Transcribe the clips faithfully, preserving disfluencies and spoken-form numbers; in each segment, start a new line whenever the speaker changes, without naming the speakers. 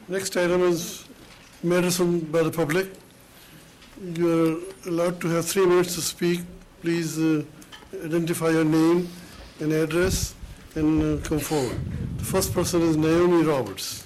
Next item is medicine by the public. You are allowed to have three minutes to speak. Please uh, identify your name and address and uh, come forward. The first person is Naomi Roberts.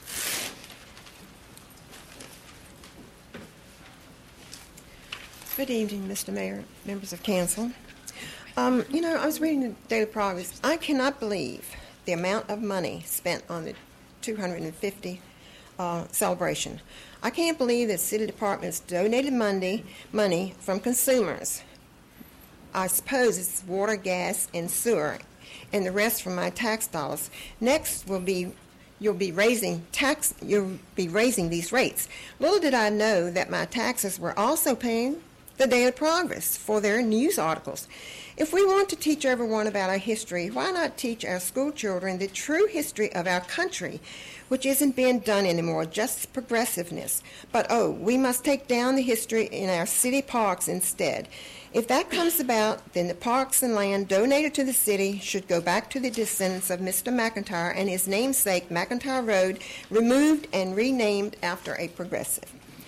Good evening, Mister Mayor, members of council. Um, you know, I was reading the Daily Progress. I cannot believe the amount of money spent on the two hundred fifty uh, celebration. I can't believe that city departments donated money, money from consumers. I suppose it's water, gas, and sewer, and the rest from my tax dollars. Next will be you'll be raising tax. You'll be raising these rates. Little did I know that my taxes were also paying the Daily Progress for their news articles. If we want to teach everyone about our history, why not teach our school children the true history of our country, which isn't being done anymore, just progressiveness. But, oh, we must take down the history in our city parks instead. If that comes about, then the parks and land donated to the city should go back to the descendants of Mister McIntyre and his namesake, McIntyre Road, removed and renamed after a progressive.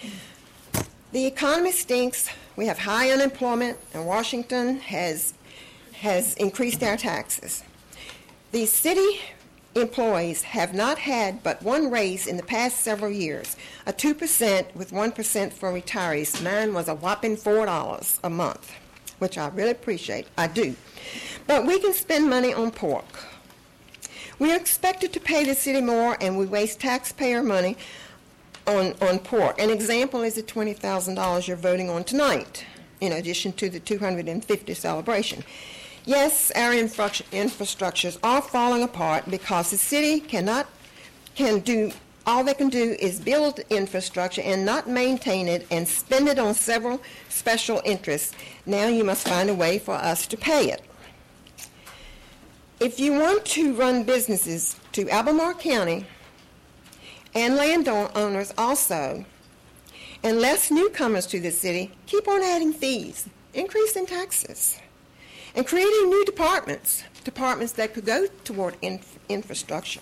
The economy stinks. We have high unemployment, and Washington has has increased our taxes. The city employees have not had but one raise in the past several years, a two percent with one percent for retirees. Mine was a whopping four dollars a month, which I really appreciate. I do. But we can spend money on pork. We are expected to pay the city more, and we waste taxpayer money on, on pork. An example is the twenty thousand dollars you're voting on tonight, in addition to the two hundred fifty celebration. Yes, our infra- infrastructures are falling apart because the city cannot can do all they can do is build infrastructure and not maintain it and spend it on several special interests. Now you must find a way for us to pay it. If you want to run businesses to Albemarle County and landowners also, and less newcomers to the city, keep on adding fees, increasing taxes, and creating new departments, departments that could go toward inf- infrastructure.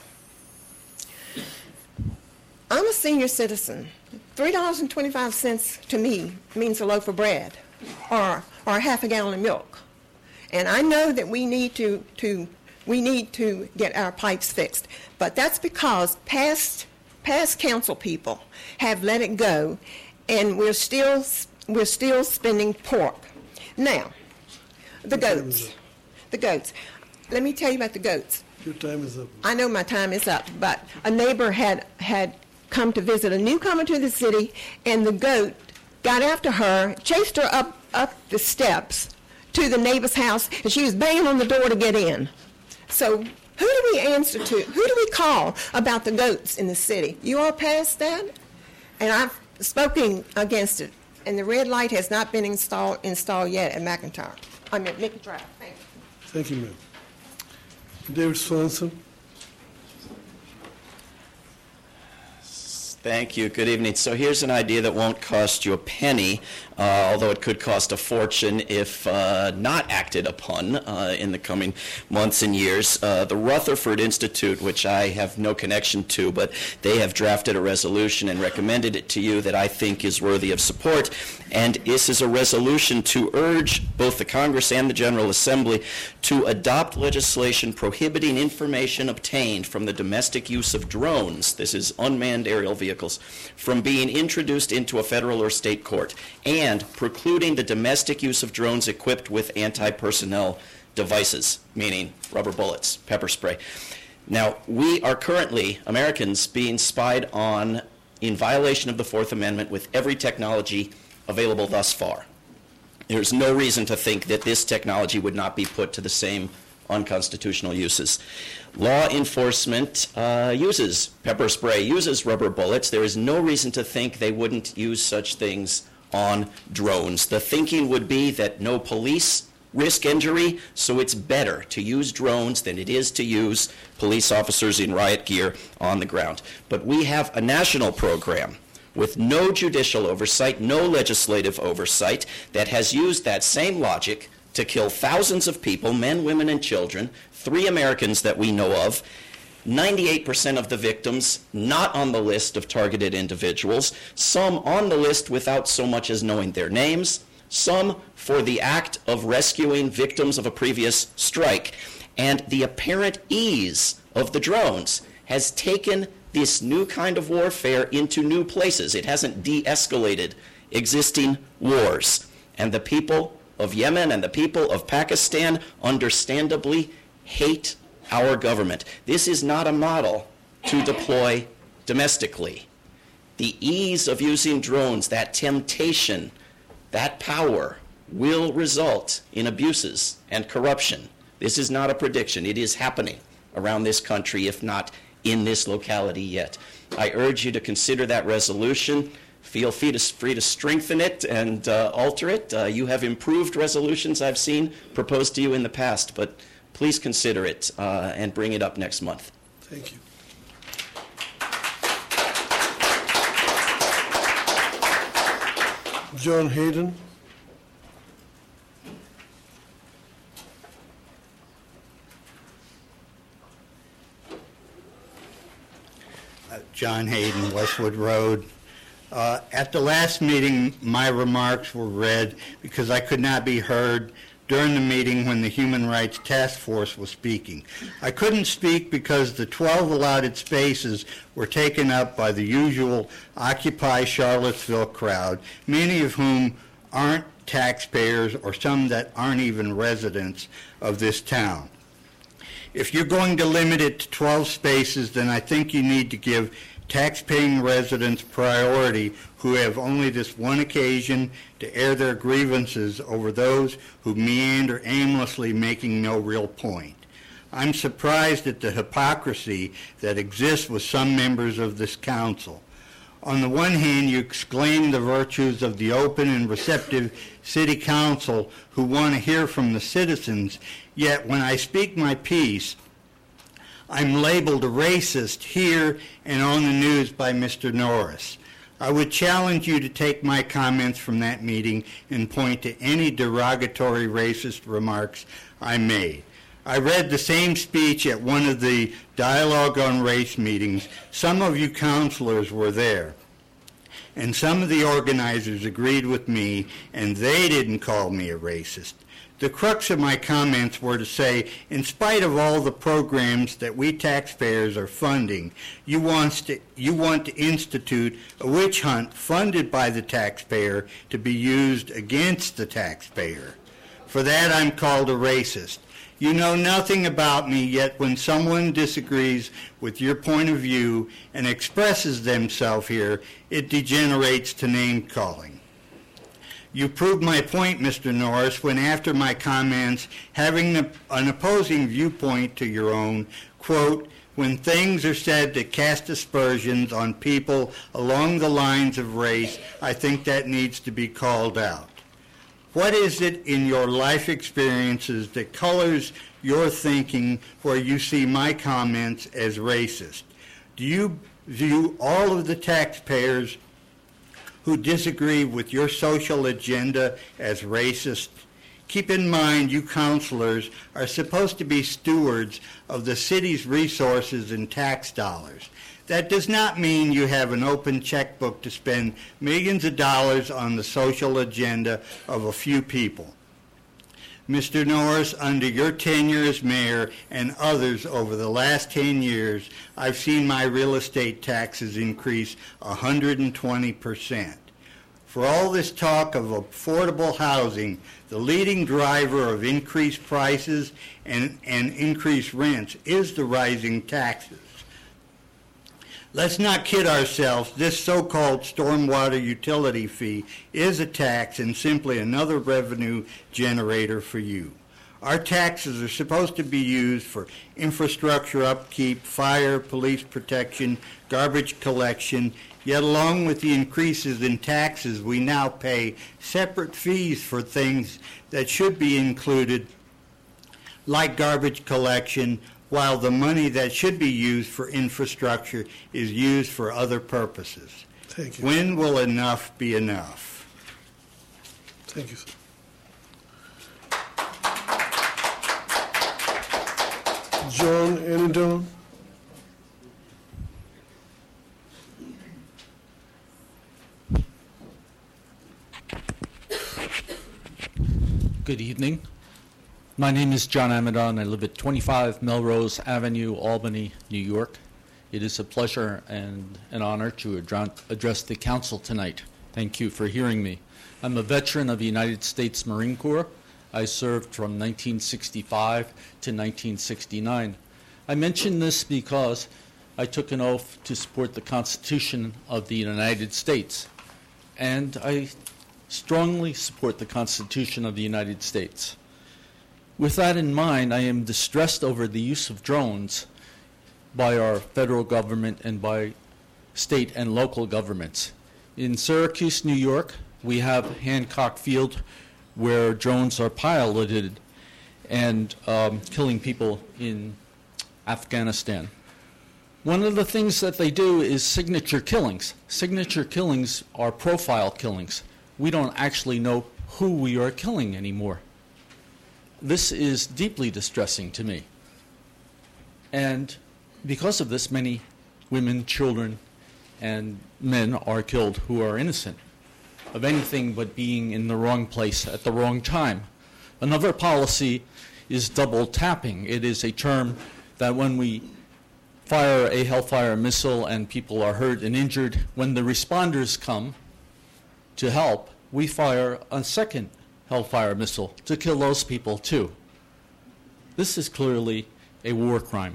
I'm a senior citizen. three dollars and twenty-five cents to me means a loaf of bread or, or half a gallon of milk. And I know that we need to, to, we need to get our pipes fixed, but that's because past Past council people have let it go, and we're still we're still spending pork. Now, the goats. The goats. Let me tell you about the goats.
Your time is up.
I know my time is up, but a neighbor had had come to visit a newcomer to the city, and the goat got after her, chased her up up the steps to the neighbor's house, and she was banging on the door to get in. So who do we answer to? Who do we call about the goats in the city? You all passed that? And I've spoken against it. And the red light has not been installed installed yet at McIntyre. I mean, Nick Drive. Thank you.
Thank you, ma'am. David Swanson.
Thank you. Good evening. So here's an idea that won't cost you a penny, uh, although it could cost a fortune if uh, not acted upon uh, in the coming months and years. Uh, the Rutherford Institute, which I have no connection to, but they have drafted a resolution and recommended it to you that I think is worthy of support. And this is a resolution to urge both the Congress and the General Assembly to adopt legislation prohibiting information obtained from the domestic use of drones, this is unmanned aerial vehicles, from being introduced into a federal or state court, and precluding the domestic use of drones equipped with anti-personnel devices, meaning rubber bullets, pepper spray. Now, we are currently, Americans, being spied on in violation of the Fourth Amendment with every technology available thus far. There's no reason to think that this technology would not be put to the same unconstitutional uses. Law enforcement uh, uses pepper spray, uses rubber bullets. There is no reason to think they wouldn't use such things on drones. The thinking would be that no police risk injury, so it's better to use drones than it is to use police officers in riot gear on the ground. But we have a national program with no judicial oversight, no legislative oversight, that has used that same logic to kill thousands of people, men, women, and children, three Americans that we know of, ninety-eight percent of the victims not on the list of targeted individuals, some on the list without so much as knowing their names, some for the act of rescuing victims of a previous strike. And the apparent ease of the drones has taken this new kind of warfare into new places. It hasn't de-escalated existing wars. And the people of Yemen and the people of Pakistan understandably hate our government. This is not a model to deploy domestically. The ease of using drones, that temptation, that power will result in abuses and corruption. This is not a prediction. It is happening around this country, if not in this locality yet. I urge you to consider that resolution. Feel free to, free to strengthen it and uh, alter it. Uh, you have improved resolutions I've seen proposed to you in the past, but please consider it uh, and bring it up next month.
Thank you. John Hayden.
Uh, John Hayden, Westwood Road. Uh, at the last meeting, my remarks were read because I could not be heard during the meeting when the Human Rights Task Force was speaking. I couldn't speak because the twelve allotted spaces were taken up by the usual Occupy Charlottesville crowd, many of whom aren't taxpayers or some that aren't even residents of this town. If you're going to limit it to twelve spaces, then I think you need to give taxpaying residents priority who have only this one occasion to air their grievances over those who meander aimlessly, making no real point. I'm surprised at the hypocrisy that exists with some members of this council. On the one hand, you exclaim the virtues of the open and receptive city council who want to hear from the citizens, yet when I speak my piece, I'm labeled a racist here and on the news by Mister Norris. I would challenge you to take my comments from that meeting and point to any derogatory racist remarks I made. I read the same speech at one of the Dialogue on Race meetings. Some of you counselors were there, and some of the organizers agreed with me, and they didn't call me a racist. The crux of my comments were to say, in spite of all the programs that we taxpayers are funding, you want to, you want to institute a witch hunt funded by the taxpayer to be used against the taxpayer. For that, I'm called a racist. You know nothing about me, yet when someone disagrees with your point of view and expresses themselves here, it degenerates to name-calling. You proved my point, Mister Norris, when after my comments, having an opposing viewpoint to your own, quote, when things are said that cast aspersions on people along the lines of race, I think that needs to be called out. What is it in your life experiences that colors your thinking where you see my comments as racist? Do you view all of the taxpayers who disagree with your social agenda as racist? Keep in mind, you counselors are supposed to be stewards of the city's resources and tax dollars. That does not mean you have an open checkbook to spend millions of dollars on the social agenda of a few people. Mister Norris, under your tenure as mayor and others over the last ten years, I've seen my real estate taxes increase one hundred twenty percent. For all this talk of affordable housing, the leading driver of increased prices and, and increased rents is the rising taxes. Let's not kid ourselves. This so-called stormwater utility fee is a tax and simply another revenue generator for you. Our taxes are supposed to be used for infrastructure upkeep, fire, police protection, garbage collection, yet along with the increases in taxes, we now pay separate fees for things that should be included, like garbage collection, while the money that should be used for infrastructure is used for other purposes.
Thank you.
When will enough be enough?
Thank you, sir. John Annandale.
Good evening. My name is John Amadon. I live at twenty-five Melrose Avenue, Albany, New York. It is a pleasure and an honor to address the council tonight. Thank you for hearing me. I'm a veteran of the United States Marine Corps. I served from nineteen sixty-five to nineteen sixty-nine. I mention this because I took an oath to support the Constitution of the United States, and I strongly support the Constitution of the United States. With that in mind, I am distressed over the use of drones by our federal government and by state and local governments. In Syracuse, New York, we have Hancock Field, where drones are piloted and um, killing people in Afghanistan. One of the things that they do is signature killings. Signature killings are profile killings. We don't actually know who we are killing anymore. This is deeply distressing to me. And because of this, many women, children, and men are killed who are innocent of anything but being in the wrong place at the wrong time. Another policy is double tapping. It is a term that when we fire a Hellfire missile and people are hurt and injured, when the responders come to help, we fire a second Hellfire missile to kill those people too. This is clearly a war crime.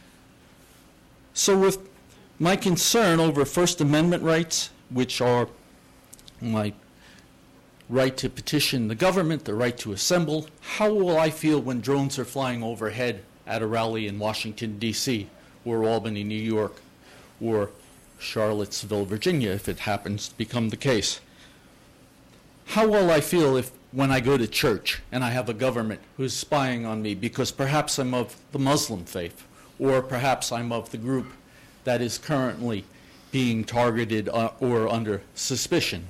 So with my concern over First Amendment rights, which are my right to petition the government, the right to assemble, how will I feel when drones are flying overhead at a rally in Washington, D C, or Albany, New York, or Charlottesville, Virginia, if it happens to become the case? How will I feel if when I go to church and I have a government who's spying on me because perhaps I'm of the Muslim faith, or perhaps I'm of the group that is currently being targeted uh, or under suspicion?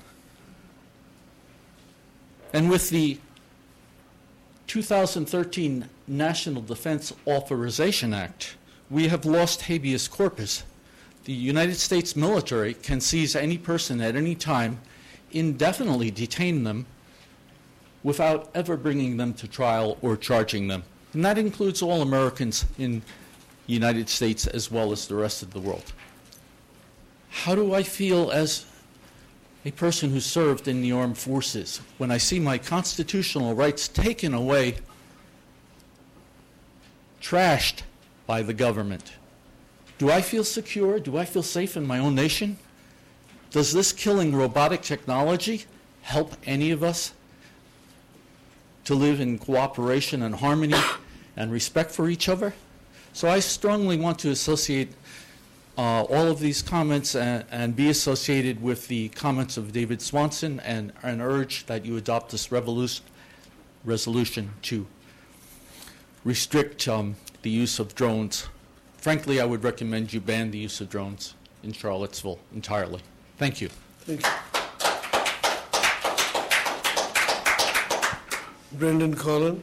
And with the two thousand thirteen National Defense Authorization Act, we have lost habeas corpus. The United States military can seize any person at any time, indefinitely detain them, without ever bringing them to trial or charging them. And that includes all Americans in the United States as well as the rest of the world. How do I feel as a person who served in the armed forces when I see my constitutional rights taken away, trashed by the government? Do I feel secure? Do I feel safe in my own nation? Does this killing robotic technology help any of us to live in cooperation and harmony and respect for each other? So I strongly want to associate uh, all of these comments and, and be associated with the comments of David Swanson, and, and urge that you adopt this revolution, resolution to restrict um, the use of drones. Frankly, I would recommend you ban the use of drones in Charlottesville entirely. Thank you.
Thank you. Brendan Collins.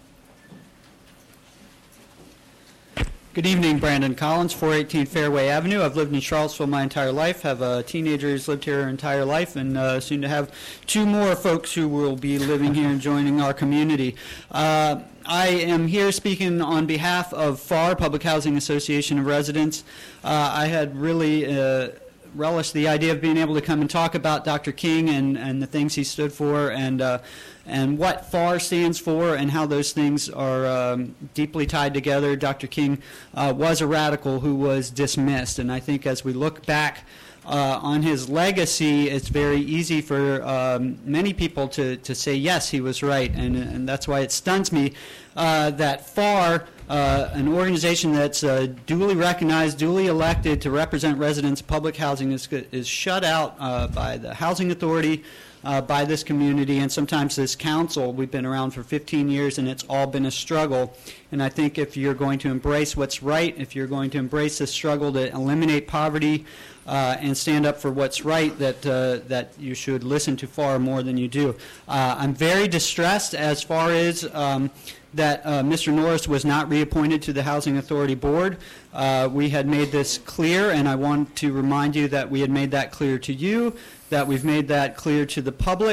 Good evening, Brandon Collins, four eighteen Fairway Avenue. I've lived in Charlottesville my entire life, have a teenager who's lived here her entire life, and uh, soon to have two more folks who will be living here and joining our community. Uh, I am here speaking on behalf of F A R, Public Housing Association of Residents. Uh, I had really uh, relished the idea of being able to come and talk about Doctor King and, and the things he stood for, and uh, and what F A R stands for, and how those things are um, deeply tied together. Doctor King uh, was a radical who was dismissed, and I think as we look back uh, on his legacy, it's very easy for um, many people to, to say, yes, he was right, and, and that's why it stuns me uh, that F A R, uh, an organization that's uh, duly recognized, duly elected to represent residents of public housing, is, is shut out uh, by the Housing Authority, Uh, by this community, and sometimes this council. We've been around for fifteen years, and it's all been a struggle. And I think if you're going to embrace what's right, if you're going to embrace this struggle to eliminate poverty uh, and stand up for what's right, that uh, that you should listen to F A R more than you do. Uh, I'm very distressed as far as um, that uh, Mister Norris was not reappointed to the Housing Authority Board. Uh, we had made this clear, and I want to remind you that we had made that clear to you, that we've made that clear to the public,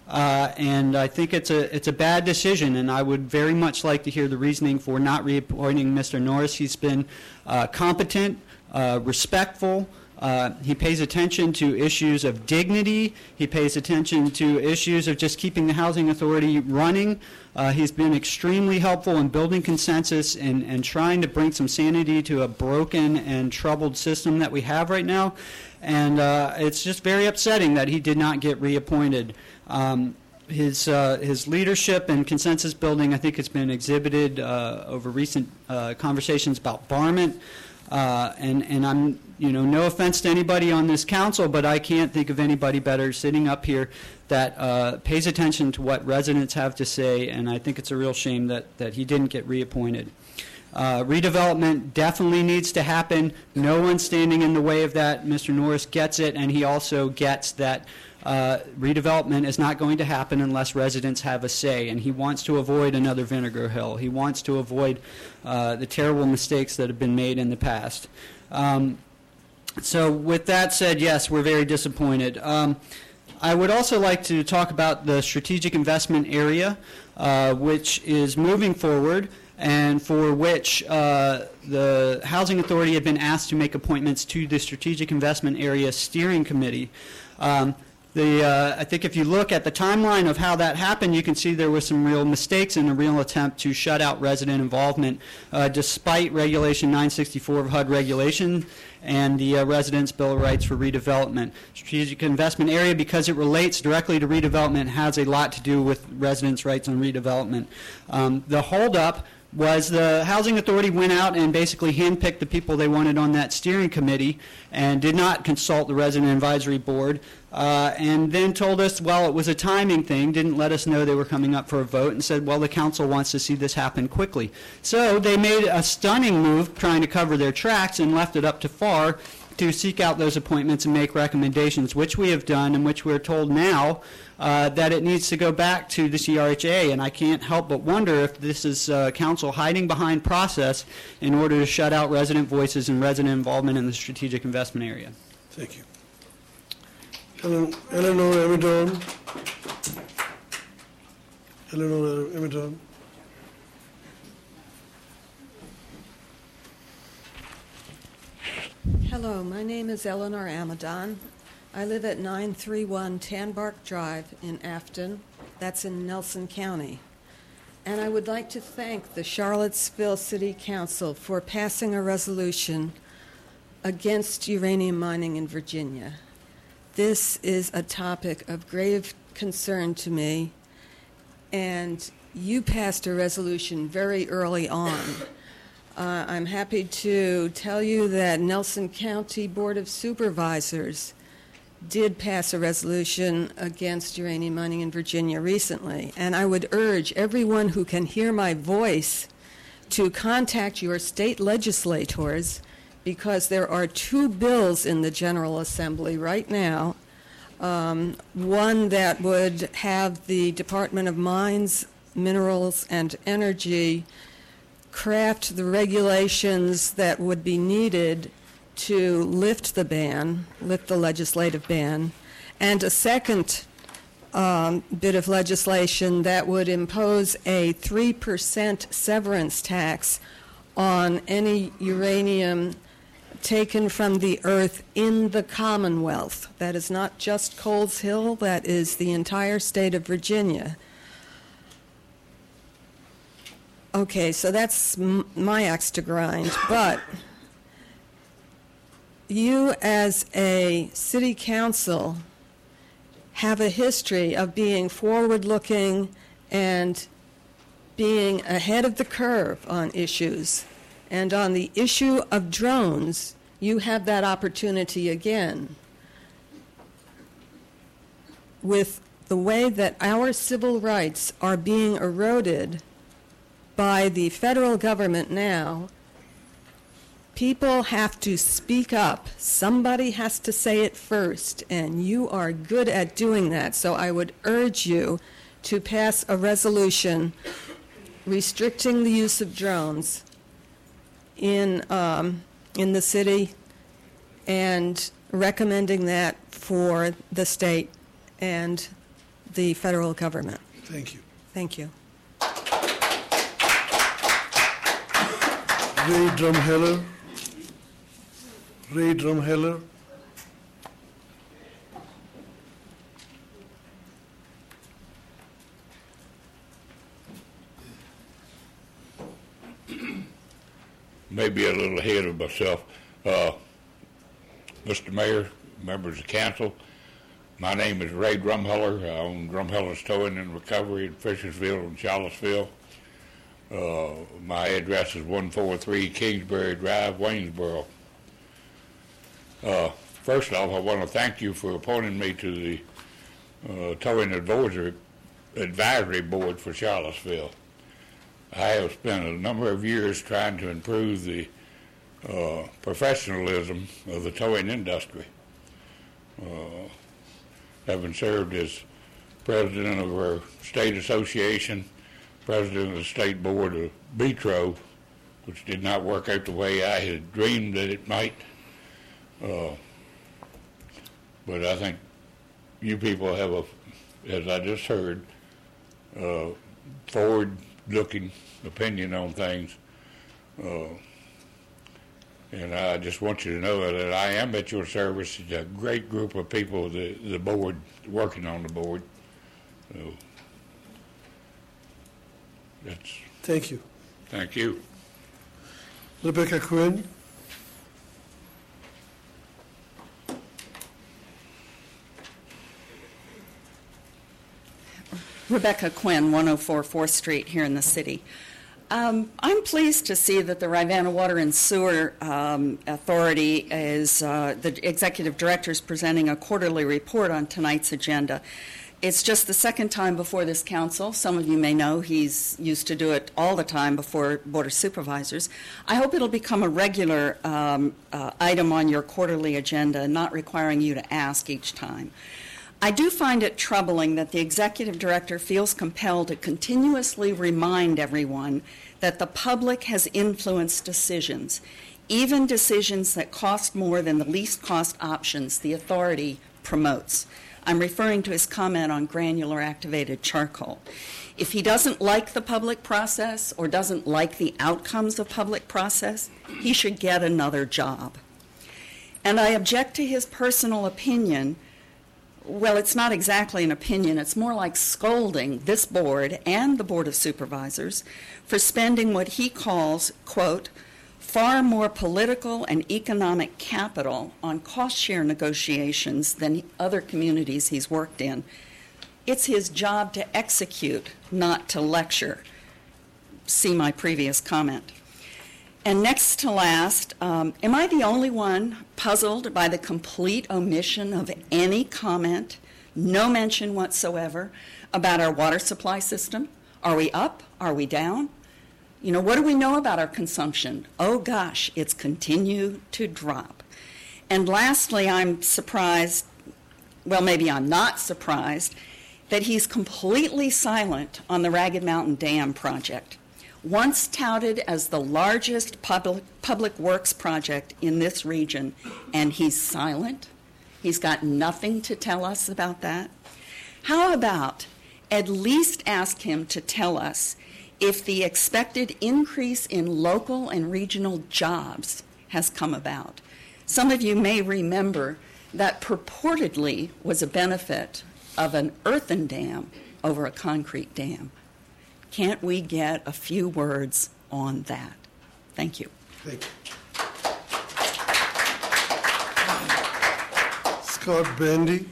Uh, and I think it's a it's a bad decision, and I would very much like to hear the reasoning for not reappointing Mister Norris. He's been uh, competent, uh, respectful. Uh, he pays attention to issues of dignity. He pays attention to issues of just keeping the Housing Authority running. Uh, he's been extremely helpful in building consensus and, and trying to bring some sanity to a broken and troubled system that we have right now. And uh, it's just very upsetting that he did not get reappointed. Um, his uh, his leadership and consensus building, I think, has been exhibited uh, over recent uh, conversations about Barment. Uh, and, and I'm, you know, no offense to anybody on this council, but I can't think of anybody better sitting up here that uh, pays attention to what residents have to say, and I think it's a real shame that, that he didn't get reappointed. Uh, redevelopment definitely needs to happen. No one's standing in the way of that. Mister Norris gets it, and he also gets that uh, redevelopment is not going to happen unless residents have a say, and he wants to avoid another Vinegar Hill. He wants to avoid uh, the terrible mistakes that have been made in the past. Um, so with that said, yes, we're very disappointed. Um, I would also like to talk about the strategic investment area, uh, which is moving forward, and for which uh, the Housing Authority had been asked to make appointments to the Strategic Investment Area Steering Committee. Um, the, uh, I think if you look at the timeline of how that happened, you can see there were some real mistakes in a real attempt to shut out resident involvement, uh, despite Regulation nine sixty-four of H U D regulation and the uh, Residents' Bill of Rights for Redevelopment. Strategic Investment Area, because it relates directly to redevelopment, has a lot to do with residents' rights on redevelopment. Um, the holdup was the Housing Authority went out and basically handpicked the people they wanted on that steering committee and did not consult the Resident Advisory Board, uh, and then told us, well, it was a timing thing, didn't let us know they were coming up for a vote, and said, well, the council wants to see this happen quickly. So they made a stunning move trying to cover their tracks and left it up to F A R to seek out those appointments and make recommendations, which we have done and which we're told now uh, that it needs to go back to the C R H A. And I can't help but wonder if this is uh, council hiding behind process in order to shut out resident voices and resident involvement in the strategic investment area.
Thank you. Ellen- Eleanor Amidon. Eleanor Amidon.
Hello, my name is Eleanor Amadon. I live at nine thirty-one Tanbark Drive in Afton. That's in Nelson County. And I would like to thank the Charlottesville City Council for passing a resolution against uranium mining in Virginia. This is a topic of grave concern to me, and you passed a resolution very early on. Uh, I'm happy to tell you that Nelson County Board of Supervisors did pass a resolution against uranium mining in Virginia recently, and I would urge everyone who can hear my voice to contact your state legislators, because there are two bills in the General Assembly right now, um, one that would have the Department of Mines, Minerals, and Energy craft the regulations that would be needed to lift the ban, lift the legislative ban, and a second um, bit of legislation that would impose a three percent severance tax on any uranium taken from the earth in the Commonwealth. That is not just Coles Hill, that is the entire state of Virginia. Okay, so that's m- my axe to grind, but you as a city council have a history of being forward-looking and being ahead of the curve on issues. And on the issue of drones, you have that opportunity again. With the way that our civil rights are being eroded by the federal government now, people have to speak up. Somebody has to say it first, and you are good at doing that. So I would urge you to pass a resolution restricting the use of drones in um, in the city and recommending that for the state and the federal government.
Thank you.
Thank you.
Ray Drumheller. Ray Drumheller.
Maybe a little ahead of myself. Uh, Mister Mayor, members of council, my name is Ray Drumheller. I own Drumheller's Towing and Recovery in Fishersville and Charlottesville. Uh, my address is one forty-three Kingsbury Drive, Waynesboro. Uh, first off, I want to thank you for appointing me to the uh, Towing Advisory, Advisory Board for Charlottesville. I have spent a number of years trying to improve the uh, professionalism of the towing industry. Uh, having served as president of our state association, president of the state board of B T R O, which did not work out the way I had dreamed that it might. Uh, but I think you people have a, as I just heard, uh, forward-looking opinion on things. Uh, and I just want you to know that I am at your service. It's a great group of people, the, the board, working on the board. So that's,
Thank you.
thank you.
Rebecca Quinn.
Rebecca Quinn, one oh four fourth Street here in the city. Um, I'm pleased to see that the Rivanna Water and Sewer um, Authority is, uh, the executive director is presenting a quarterly report on tonight's agenda. It's just the second time before this council. Some of you may know he's used to do it all the time before Board of Supervisors. I hope it'll become a regular um, uh, item on your quarterly agenda, not requiring you to ask each time. I do find it troubling that the executive director feels compelled to continuously remind everyone that the public has influenced decisions, even decisions that cost more than the least cost options the authority promotes. I'm referring to his comment on granular activated charcoal. If he doesn't like the public process or doesn't like the outcomes of public process, he should get another job. And I object to his personal opinion. Well, it's not exactly an opinion. It's more like scolding this board and the Board of Supervisors for spending what he calls, quote, far more political and economic capital on cost-share negotiations than other communities he's worked in. It's his job to execute, not to lecture. See my previous comment. And next to last, um, am I the only one puzzled by the complete omission of any comment, no mention whatsoever, about our water supply system? Are we up? Are we down? You know, what do we know about our consumption? Oh gosh, it's continued to drop. And lastly, I'm surprised, well, maybe I'm not surprised, that he's completely silent on the Ragged Mountain Dam project. Once touted as the largest public, public works project in this region, and he's silent. He's got nothing to tell us about that. How about at least ask him to tell us if the expected increase in local and regional jobs has come about? Some of you may remember that purportedly was a benefit of an earthen dam over a concrete dam. Can't we get a few words on that? Thank you.
Thank you. Scott Bandy.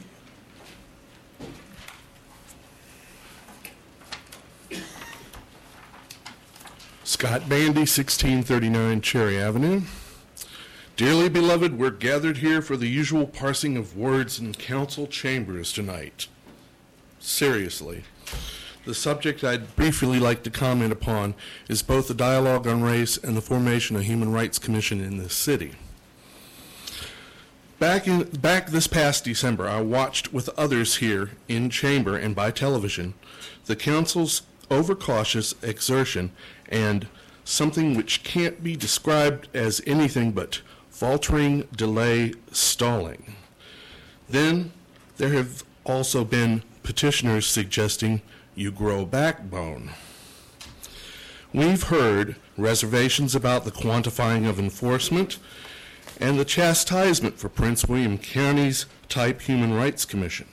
Scott Bandy, sixteen thirty-nine Cherry Avenue. Dearly beloved, we're gathered here for the usual parsing of words in council chambers tonight. Seriously. The subject I'd briefly like to comment upon is both the dialogue on race and the formation of a Human Rights Commission in this city. Back, in, back this past December, I watched with others here in chamber and by television the council's overcautious exertion and something which can't be described as anything but faltering, delay, stalling. Then there have also been petitioners suggesting you grow backbone. We've heard reservations about the quantifying of enforcement and the chastisement for Prince William County's type Human Rights Commission.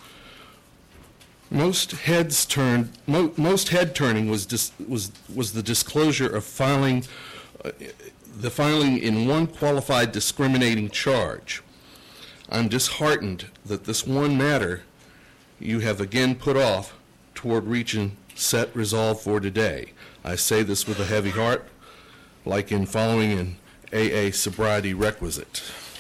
Most heads turned. Mo, most head turning was dis, was was the disclosure of filing, uh, the filing in one qualified discriminating charge. I'm disheartened that this one matter you have again put off toward reaching set resolve for today. I say this with a heavy heart, like in following an A A sobriety requisite.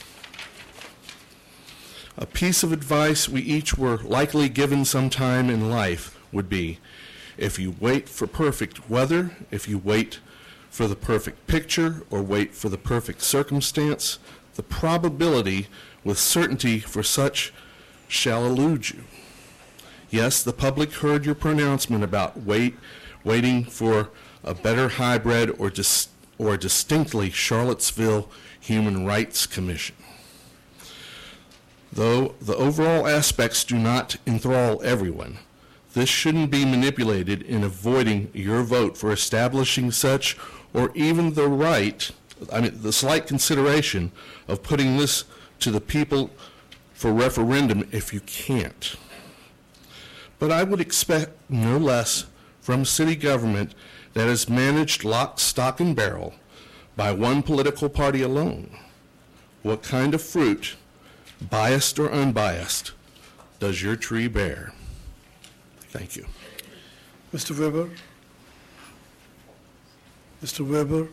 A piece of advice we each were likely given sometime in life would be, if you wait for perfect weather, if you wait for the perfect picture, or wait for the perfect circumstance, the probability with certainty for such shall elude you. Yes, the public heard your pronouncement about wait, waiting for a better hybrid or, dis, or distinctly Charlottesville Human Rights Commission. Though the overall aspects do not enthrall everyone, this shouldn't be manipulated in avoiding your vote for establishing such, or even the right, I mean, the slight consideration of putting this to the people for referendum if you can't. But I would expect no less from city government that is managed lock, stock, and barrel by one political party alone. What kind of fruit, biased or unbiased, does your tree bear? Thank you.
Mister Weber? Mister Weber?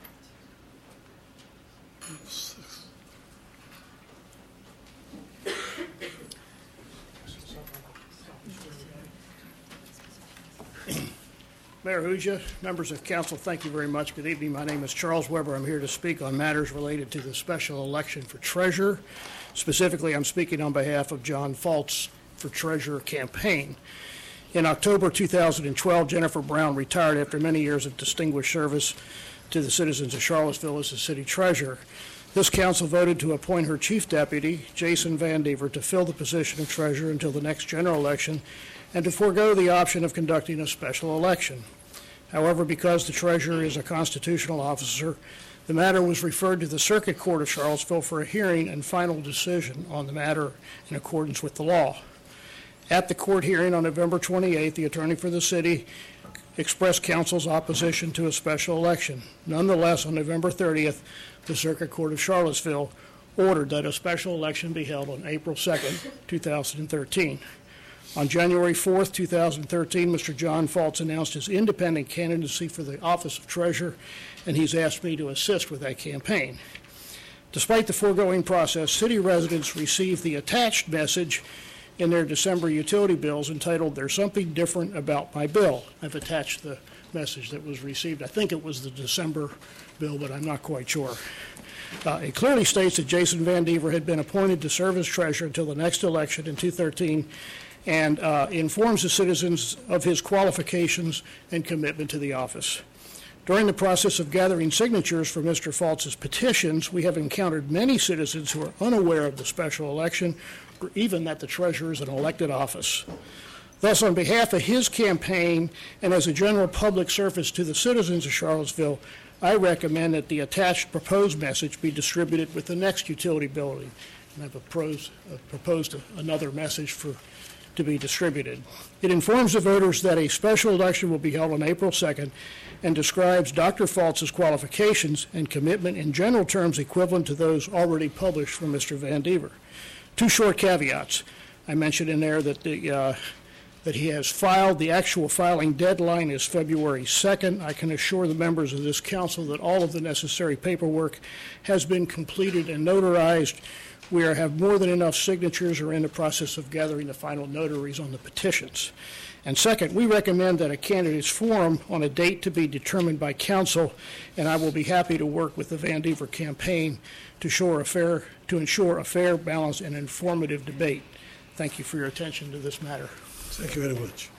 Mayor Hujia, members of council, thank you very much. Good evening. My name is Charles Weber. I'm here to speak on matters related to the special election for treasurer. Specifically, I'm speaking on behalf of John Faltz for treasurer campaign. In October two thousand twelve, Jennifer Brown retired after many years of distinguished service to the citizens of Charlottesville as the city treasurer. This council voted to appoint her chief deputy, Jason Van Dever, to fill the position of treasurer until the next general election and to forego the option of conducting a special election. However, because the treasurer is a constitutional officer, the matter was referred to the Circuit Court of Charlottesville for a hearing and final decision on the matter in accordance with the law. At the court hearing on November twenty-eighth, the attorney for the city expressed counsel's opposition to a special election. Nonetheless, on November thirtieth, the Circuit Court of Charlottesville ordered that a special election be held on April second, two thousand thirteen. On January fourth, two thousand thirteen, Mister John Faltz announced his independent candidacy for the office of treasurer, and he's asked me to assist with that campaign. Despite the foregoing process, city residents received the attached message in their December utility bills entitled, "There's Something Different About My Bill." I've attached the message that was received. I think it was the December bill, but I'm not quite sure. Uh, it clearly states that Jason Van Dever had been appointed to serve as treasurer until the next election in two thousand thirteen, and uh, informs the citizens of his qualifications and commitment to the office. During the process of gathering signatures for Mister Faltz's petitions, we have encountered many citizens who are unaware of the special election, or even that the treasurer is an elected office. Thus, on behalf of his campaign and as a general public service to the citizens of Charlottesville, I recommend that the attached proposed message be distributed with the next utility bill. And I've proposed, uh, proposed another message for to be distributed. It informs the voters that a special election will be held on April second and describes Doctor Faltz's qualifications and commitment in general terms equivalent to those already published from Mister Van Dever. Two short caveats. I mentioned in there that the uh, that he has filed. The actual filing deadline is February second. I can assure the members of this council that all of the necessary paperwork has been completed and notarized. We are, have more than enough signatures or in the process of gathering the final notaries on the petitions. And second, we recommend that a candidate's forum on a date to be determined by council, and I will be happy to work with the Van Dever campaign to, ensure a fair, to ensure a fair, balanced, and informative debate. Thank you for your attention to this matter.
Thank you very much.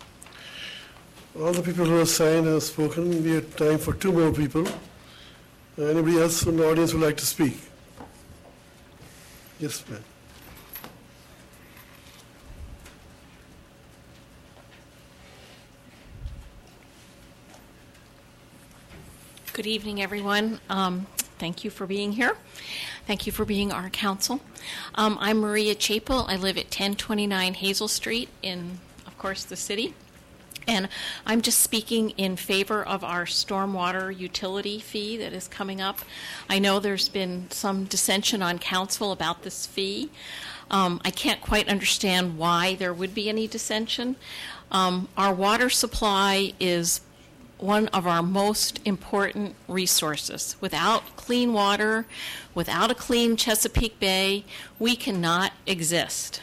All the people who have signed have spoken. We have time for two more people. Uh, anybody else from the audience would like to speak? Yes, ma'am.
Good evening, everyone. Um, thank you for being here. Thank you for being our council. Um, I'm Maria Chapel. I live at ten twenty-nine Hazel Street in, of course, the city. And I'm just speaking in favor of our stormwater utility fee that is coming up. I know there's been some dissension on council about this fee. Um, I can't quite understand why there would be any dissension. Um, our water supply is one of our most important resources. Without clean water, without a clean Chesapeake Bay, we cannot exist.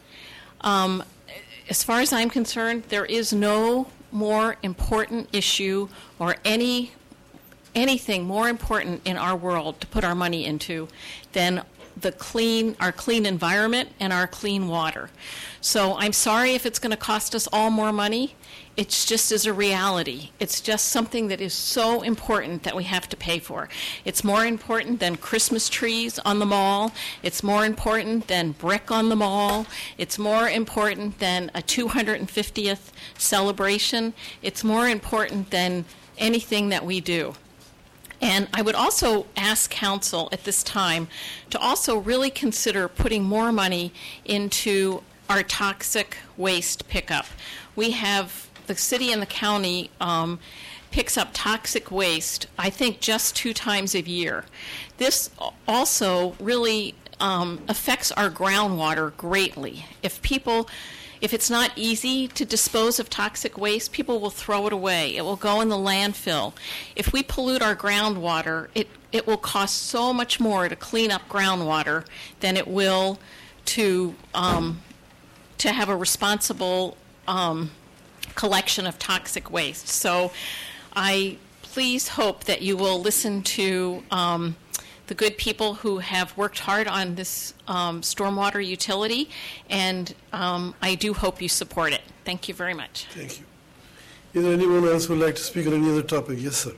Um, as far as I'm concerned, there is no more important issue or any anything more important in our world to put our money into than the clean, our clean environment and our clean water. So I'm sorry if it's going to cost us all more money. It's just as a reality. It's just something that is so important that we have to pay for. It's more important than Christmas trees on the mall. It's more important than brick on the mall. It's more important than a two hundred fiftieth celebration. It's more important than anything that we do. And I would also ask council at this time to also really consider putting more money into our toxic waste pickup. We have, the city and the county um, picks up toxic waste, I think, just two times a year. This also really um, affects our groundwater greatly. If people If it's not easy to dispose of toxic waste, people will throw it away. It will go in the landfill. If we pollute our groundwater, it, it will cost so much more to clean up groundwater than it will to um, to have a responsible um, collection of toxic waste. So I please hope that you will listen to um, the good people who have worked hard on this um, stormwater utility, and um, I do hope you support it. Thank you very much.
Thank you. Is there anyone else who would like to speak on any other topic? Yes, sir.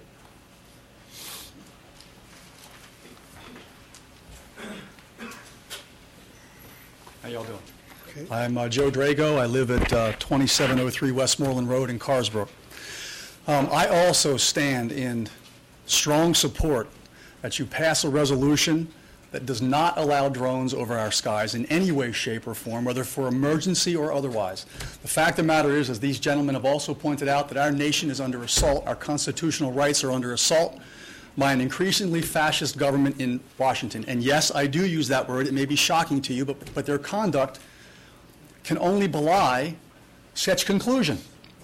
How y'all doing?
Okay.
I'm uh, Joe Drago. I live at uh, twenty-seven oh three Westmoreland Road in Carsbrook. Um, I also stand in strong support that you pass a resolution that does not allow drones over our skies in any way, shape, or form, whether for emergency or otherwise. The fact of the matter is, as these gentlemen have also pointed out, that our nation is under assault, our constitutional rights are under assault by an increasingly fascist government in Washington. And yes, I do use that word. It may be shocking to you, but, but their conduct can only belie such conclusion.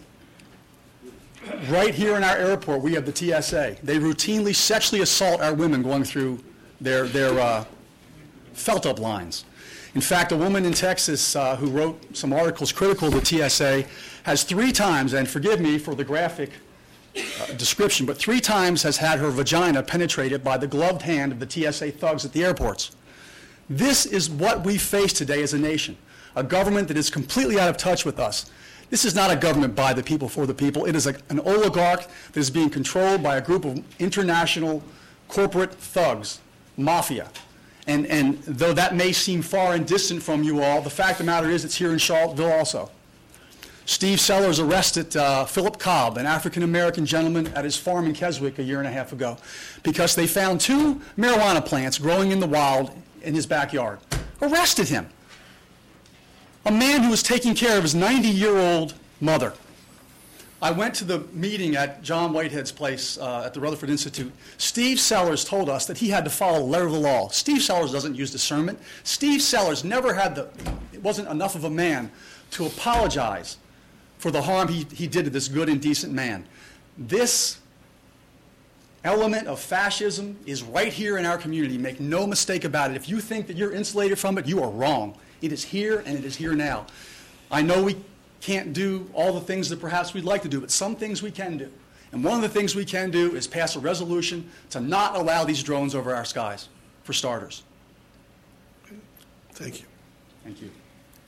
Right here in our airport, we have the T S A. They routinely sexually assault our women going through their, their uh, felt-up lines. In fact, a woman in Texas uh, who wrote some articles critical of the T S A has three times, and forgive me for the graphic uh, description, but three times has had her vagina penetrated by the gloved hand of the T S A thugs at the airports. This is what we face today as a nation, a government that is completely out of touch with us. This is not a government by the people, for the people. It is a, an oligarch that is being controlled by a group of international corporate thugs, mafia. And, and though that may seem far and distant from you all, the fact of the matter is it's here in Charlottesville also. Steve Sellers arrested uh, Philip Cobb, an African-American gentleman, at his farm in Keswick a year and a half ago because they found two marijuana plants growing in the wild in his backyard. Arrested him. A man who was taking care of his ninety-year-old mother. I went to the meeting at John Whitehead's place uh, at the Rutherford Institute. Steve Sellers told us that he had to follow the letter of the law. Steve Sellers doesn't use discernment. Steve Sellers never had the, it wasn't enough of a man to apologize for the harm he, he did to this good and decent man. This element of fascism is right here in our community. Make no mistake about it. If you think that you're insulated from it, you are wrong. It is here, and it is here now. I know we can't do all the things that perhaps we'd like to do, but some things we can do. And one of the things we can do is pass a resolution to not allow these drones over our skies, for starters.
Thank you.
Thank you.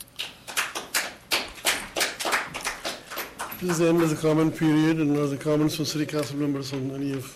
This is the end of the comment period, and are the comments from city council members on any of...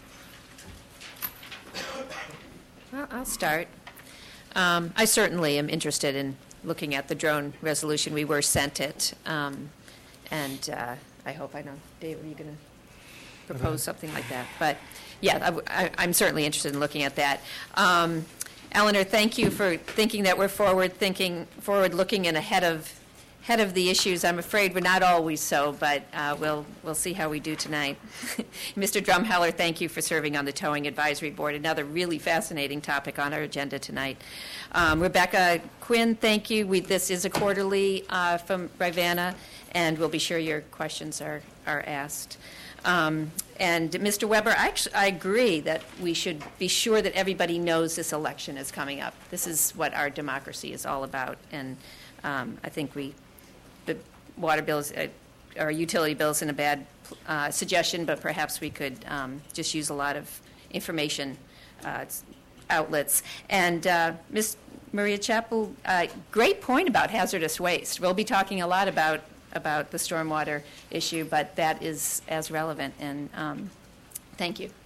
Well, I'll start. Um, I certainly am interested in looking at the drone resolution. We were sent it, um, and uh, I hope, I know, Dave, are you going to propose something like that? But yeah, I, I, I'm certainly interested in looking at that. Um, Eleanor, thank you for thinking that we're forward thinking, forward looking and ahead of ahead of the issues. I'm afraid we're not always so, but uh, we'll we'll see how we do tonight. Mister Drumheller, thank you for serving on the Towing Advisory Board. Another really fascinating topic on our agenda tonight. Um, Rebecca Quinn, thank you. We, this is a quarterly uh, from Rivanna, and we'll be sure your questions are are asked. Um, and Mister Weber, I, actually, I agree that we should be sure that everybody knows this election is coming up. This is what our democracy is all about, and um, I think we, the water bills, uh, or utility bills, in a bad uh, suggestion, but perhaps we could um, just use a lot of information uh, outlets. And uh, Miz Maria Chappell, uh, great point about hazardous waste. We'll be talking a lot about about the stormwater issue, but that is as relevant, and um, thank you.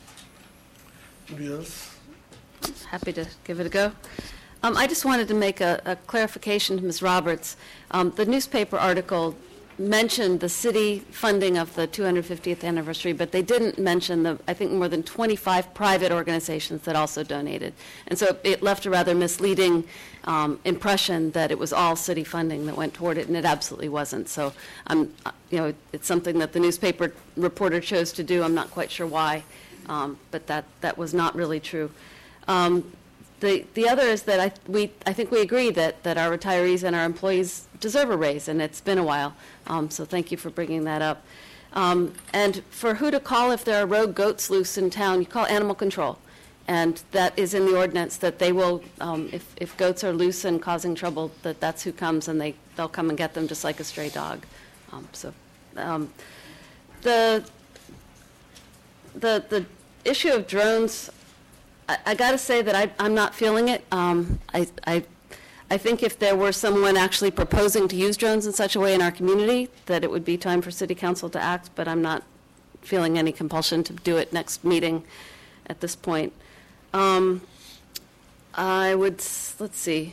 Yes.
Happy to give it a go. Um, I just wanted to make a, a clarification to Miz Roberts. Um, the newspaper article mentioned the city funding of the two hundred fiftieth anniversary, but they didn't mention the, I think, more than twenty-five private organizations that also donated. And so it left a rather misleading um, impression that it was all city funding that went toward it, and it absolutely wasn't. So, um, you know, it's something that the newspaper reporter chose to do. I'm not quite sure why, um, but that, that was not really true. Um, The the other is that I we I think we agree that, that our retirees and our employees deserve a raise, and it's been a while. Um, so thank you for bringing that up. Um, and for who to call if there are rogue goats loose in town, you call animal control, and that is in the ordinance that they will, um, if if goats are loose and causing trouble, that that's who comes, and they they'll come and get them just like a stray dog. Um, so um, the the the issue of drones. I, I got to say that I, I'm not feeling it. Um, I, I, I think if there were someone actually proposing to use drones in such a way in our community, that it would be time for City Council to act, but I'm not feeling any compulsion to do it next meeting at this point. Um, I would, let's see.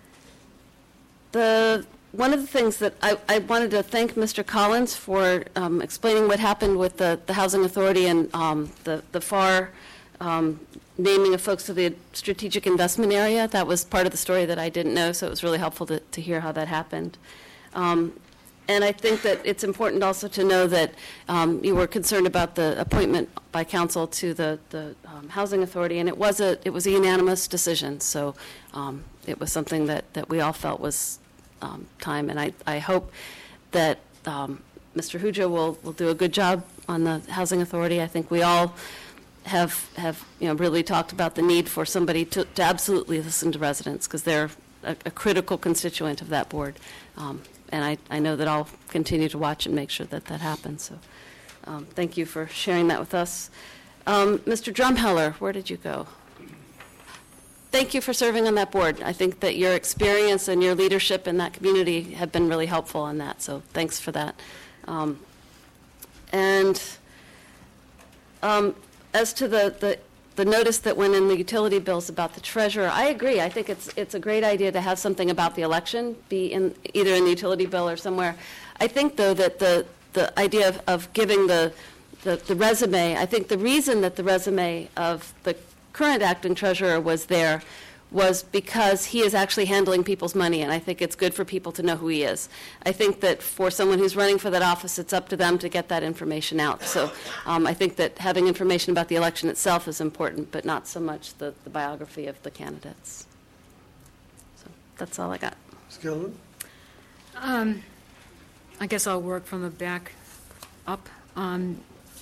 The, one of the things that I, I wanted to thank Mister Collins for um, explaining what happened with the, the Housing Authority and um, the, the FAR um, naming of folks to the strategic investment area. That was part of the story that I didn't know, so it was really helpful to, to hear how that happened. Um, and I think that it's important also to know that um, you were concerned about the appointment by council to the, the um, Housing Authority, and it was a it was a unanimous decision. So um, it was something that, that we all felt was um, time, and I, I hope that um, Mister Huja will, will do a good job on the Housing Authority. I think we all have have you know really talked about the need for somebody to, to absolutely listen to residents, because they're a, a critical constituent of that board, um, and I, I know that I'll continue to watch and make sure that that happens. So um, thank you for sharing that with us. Um, Mister Drumheller, where did you go? Thank you for serving on that board. I think that your experience and your leadership in that community have been really helpful on that, so thanks for that. Um, and um, As to the, the, the notice that went in the utility bills about the treasurer, I agree. I think it's it's a great idea to have something about the election be in either in the utility bill or somewhere. I think, though, that the, the idea of, of giving the, the, the resume, I think the reason that the resume of the current acting treasurer was there was because he is actually handling people's money, and I think it's good for people to know who he is. I think that for someone who's running for that office, it's up to them to get that information out. So um, I think that having information about the election itself is important, but not so much the, the biography of the candidates. So that's all I got.
Miz Galvin?
Um, I guess I'll work from the back up. Um,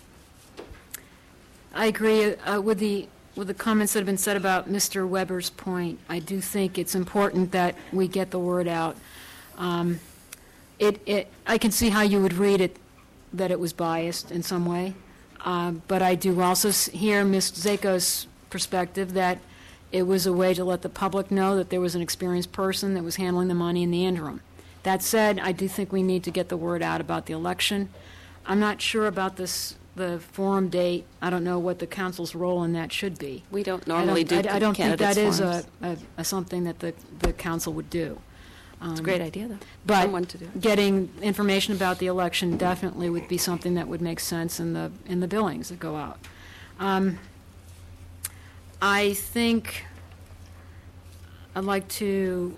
I agree uh, with the with the comments that have been said about Mister Weber's point. I do think it's important that we get the word out. Um, it, it, I can see how you would read it, that it was biased in some way, uh, but I do also s- hear Miz Zako's perspective that it was a way to let the public know that there was an experienced person that was handling the money in the interim. That said, I do think we need to get the word out about the election. I'm not sure about this the forum date. I don't know what the council's role in that should be.
We don't normally
I don't,
do
I, I don't think that
candidates
is a,
forums.
a, a something that the, the council would do. Um,
It's a great idea, though.
But
Someone to do.
getting information about the election definitely would be something that would make sense in the in the billings that go out. Um, I think I'd like to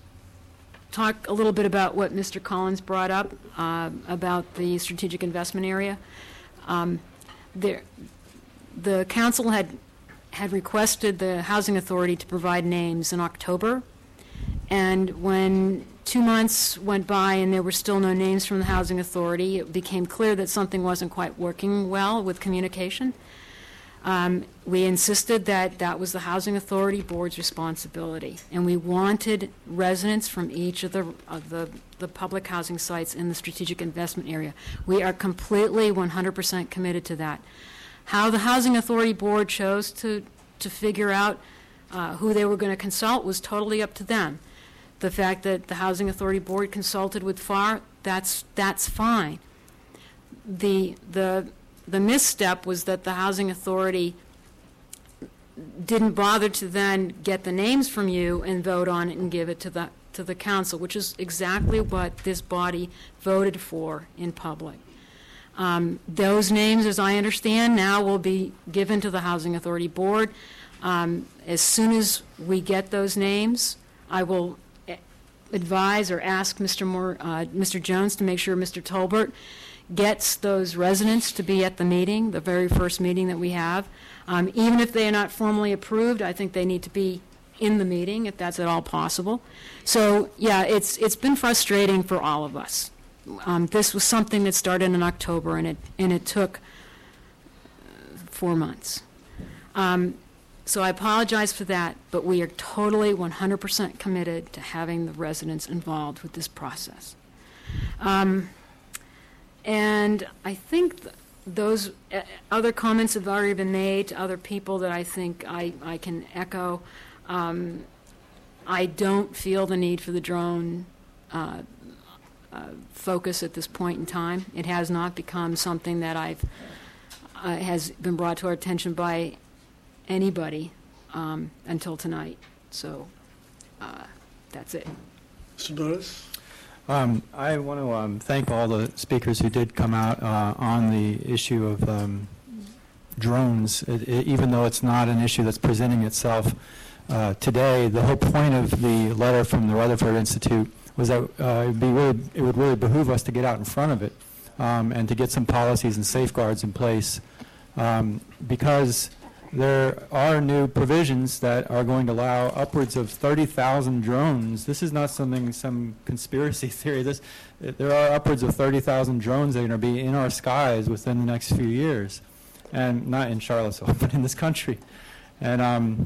talk a little bit about what Mister Collins brought up uh, about the strategic investment area. Um, there, the council had had requested the Housing Authority to provide names in October, and when two months went by and there were still no names from the Housing Authority, it became clear that something wasn't quite working well with communication. Um, we insisted that that was the Housing Authority Board's responsibility, and we wanted residents from each of the of the, the public housing sites in the strategic investment area. We are completely one hundred percent committed to that. How the Housing Authority Board chose to, to figure out uh, who they were going to consult was totally up to them. The fact that the Housing Authority Board consulted with F A R, that's, that's fine. The, the, the misstep was that the Housing Authority didn't bother to then get the names from you and vote on it and give it to the, to the council, which is exactly what this body voted for in public. Um, those names, as I understand, now will be given to the Housing Authority Board. Um, as soon as we get those names, I will advise or ask Mister Moore, uh, Mister Jones to make sure Mister Tolbert gets those residents to be at the meeting, the very first meeting that we have. Um, even if they are not formally approved, I think they need to be in the meeting, if that's at all possible. So, yeah, it's it's been frustrating for all of us. Um, this was something that started in October, and it and it took four months. Um, so I apologize for that, but we are totally one hundred percent committed to having the residents involved with this process. Um, and I think th- those uh, other comments have already been made to other people that I think I, I can echo. Um, I don't feel the need for the drone uh, Uh, focus at this point in time. It has not become something that I've uh, has been brought to our attention by anybody um, until tonight. So uh, that's it.
Mister Norris?
Um, I want to um, thank all the speakers who did come out uh, on the issue of um, drones. It, it, even though it's not an issue that's presenting itself uh, today, the whole point of the letter from the Rutherford Institute was that uh, it'd be really, it would really behoove us to get out in front of it um, and to get some policies and safeguards in place um, because there are new provisions that are going to allow upwards of thirty thousand drones. This is not something, some conspiracy theory. This, there are upwards of thirty thousand drones that are going to be in our skies within the next few years, and not in Charlottesville, but in this country. And um,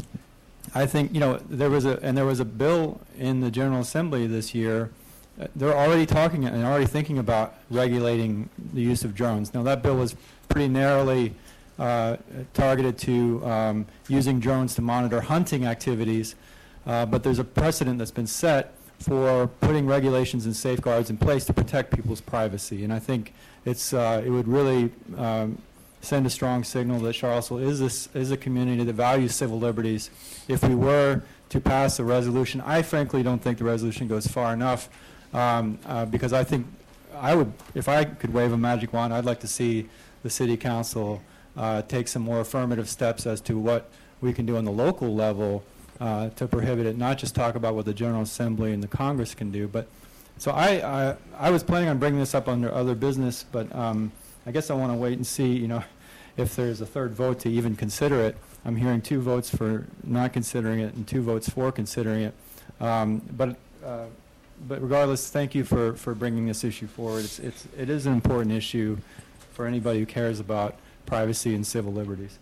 I think, you know, there was a, and there was a bill in the General Assembly this year. Uh, they're already talking and already thinking about regulating the use of drones. Now, that bill was pretty narrowly uh, targeted to um, using drones to monitor hunting activities, uh, but there's a precedent that's been set for putting regulations and safeguards in place to protect people's privacy. And I think it's, uh, it would really um, send a strong signal that Charlottesville is a, is a community that values civil liberties. If we were to pass a resolution, I frankly don't think the resolution goes far enough um, uh, because I think I would, if I could wave a magic wand, I'd like to see the City Council uh, take some more affirmative steps as to what we can do on the local level uh, to prohibit it, not just talk about what the General Assembly and the Congress can do. But so I, I, I was planning on bringing this up under other business, but um, I guess I want to wait and see, you know, if there's a third vote to even consider it. I'm hearing two votes for not considering it and two votes for considering it. Um, but uh, but regardless, thank you for, for bringing this issue forward. It's, it's, it is an important issue for anybody who cares about privacy and civil liberties.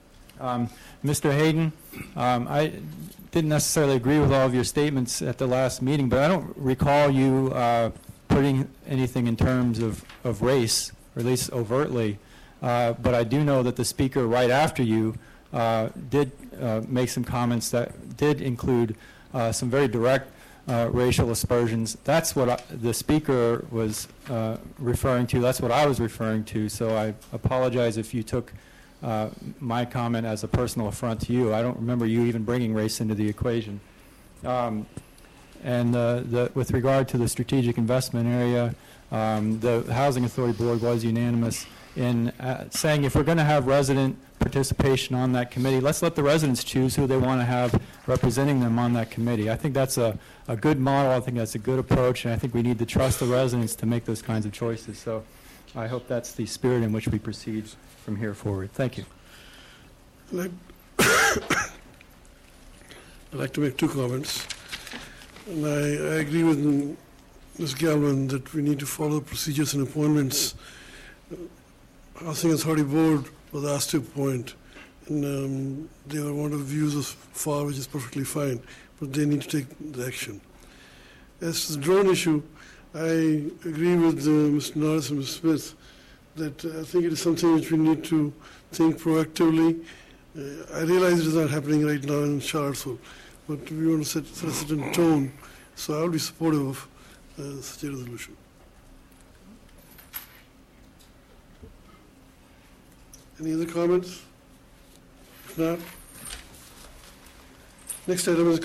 Um, Mister Hayden, um, I didn't necessarily agree with all of your statements at the last meeting, but I don't recall you uh, putting anything in terms of, of race, or at least overtly. Uh, but I do know that the speaker right after you uh, did uh, make some comments that did include uh, some very direct uh, racial aspersions. That's what I, the speaker was uh, referring to. That's what I was referring to. So I apologize if you took uh, my comment as a personal affront to you. I don't remember you even bringing race into the equation. Um, and uh, the, with regard to the strategic investment area, um, the Housing Authority Board was unanimous in uh, saying if we're going to have resident participation on that committee. Let's let the residents choose who they want to have representing them on that committee. I think that's a, a good model. I think that's a good approach, and I think we need to trust the residents to make those kinds of choices. So I hope that's the spirit in which we proceed from here forward. Thank you.
I'd like, I'd like to make two comments. And I, I agree with Miz Galvin that we need to follow procedures and appointments. Housing Authority Board was asked to appoint, and um, they were one of the views of F A R, which is perfectly fine, but they need to take the action. As to the drone issue, I agree with uh, Mister Norris and Miz Smith that uh, I think it is something which we need to think proactively. Uh, I realize it is not happening right now in Charlottesville, but we want to set, set a certain tone, so I will be supportive of uh, such a resolution. Any other comments? If not, next item is